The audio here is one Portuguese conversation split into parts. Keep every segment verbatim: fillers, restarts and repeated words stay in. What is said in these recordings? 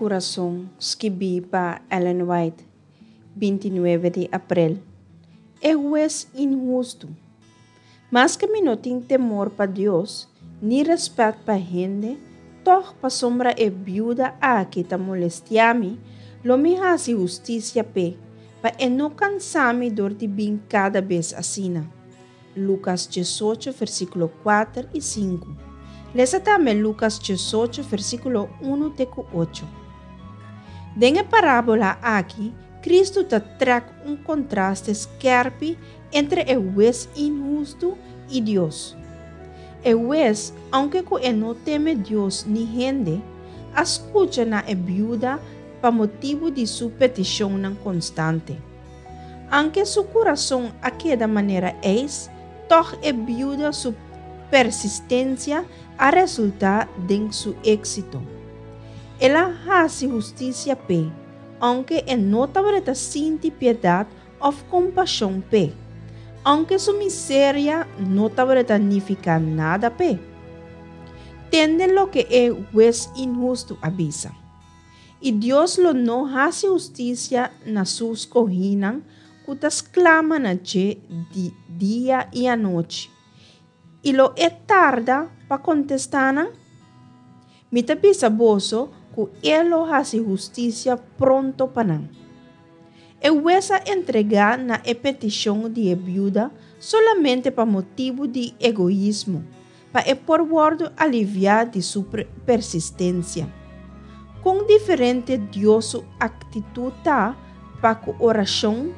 coração, escrevi para Ellen White, vinte e nove de abril. É juez injusto. Mas que me não tem temor para Deus, nem respeito para a gente, toch para sombra é viúva a que está molestiando, lo me hace justiça pe, para não cansar-me dor de bem cada vez assim. Lucas dezoito, versículo quatro e cinco. Lesa também Lucas dezoito, versículo um até oito. Denha parábola aqui, Cristo te traz um contraste scarpe entre o juez injusto e Deus. O juez, aunque não teme Deus nem gente, escuta na viúva para motivo de sua petição não constante. Aunque seu coração aquela maneira é, toch é viúva sua persistência a resultar de seu êxito. Ela faz justiça pe, aunque não tabreta sinti piedade ou compaixão pe, aunque sua miséria não tabreta nifica nada pe. Tende lo que é juez injusto avisa. E Deus lo não faz justiça na suas corrinas, cutas clama na de dia e a noite. E lo é tarda para contestar. Mita pisa boso que ele faz justiça pronto para não. Eu vou entregar na petição de viúva solamente para motivo de egoísmo, para por bordo aliviar de sua persistência. Com diferente Deus atitude para a oração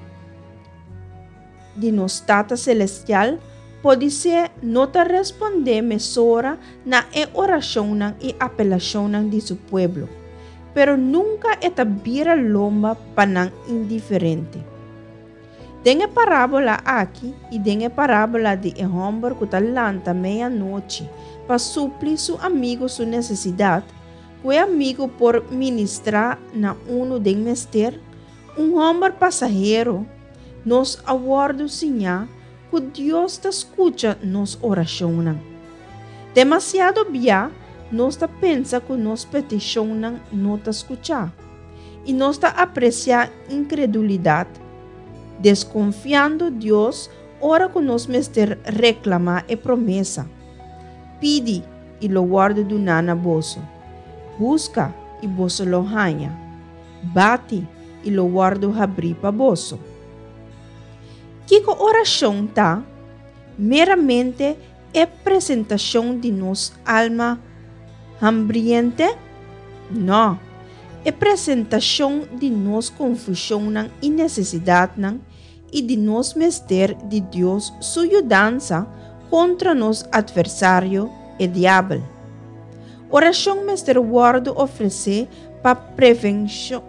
de nosso Tata Celestial pode ser nota responder mesora na oração e apelação de seu povo, pero nunca etabira lomba para indiferente. Tem a parábola aqui e tem a parábola de um homem que talanta meia-noite para suplir seu amigo sua necessidade, que o amigo por ministrar na uno de mester, um homem passageiro, nos aguardo sinha que Deus te escuta nos orações. Demasiado bia, nós te pensa que nos petições não te escuta. E nós te aprecia incredulidade, desconfiando Deus, ora que nos mester reclama e promessa. Pide e lo guardo do nana boso. Busca e boso lo hanha. Bate e lo guardo abrir para boso. Que a oração tá meramente é apresentação de nossa alma hambriente? Não, é apresentação de nossa confusão e necessidade e de nosso mester de Deus sua dança contra nosso adversário, o diabo. Oração mester guardo oferecer para prevenção,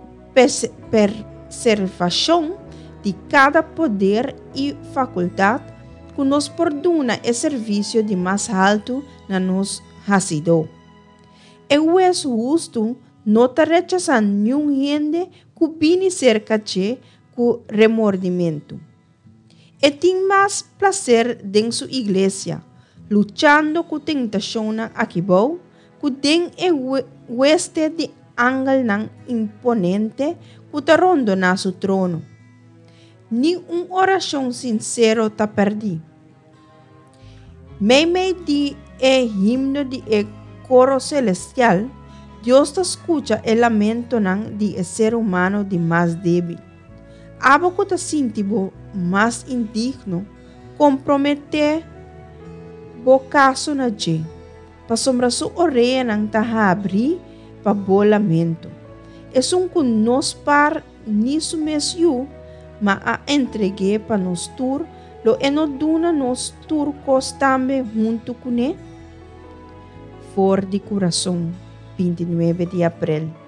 preservação de cada poder e faculdade que nos perdona o serviço de mais alto na nos hacido. Eu é justo não te rechazar nenhum gente que vem cerca de com remordimento. E tem mais prazer em sua igreja, lutando com tentação aqui bom, que tem o este de ángel imponente que te ronda na seu trono. Ni uma oração sincera te perdi. Meio de é himno de é coro celestial, Deus te escuta o lamento de ser humano de mais débil. Abo que te sintibo mais indigno, compromete bo caso na je, pa sombra su orelha nang taha abri pa bo lamento. Es um que nos par nisso mesmo, ma a entregue para nos tur, lo enoduna nos turcos também junto com ele. For de coração, vinte e nove de abril.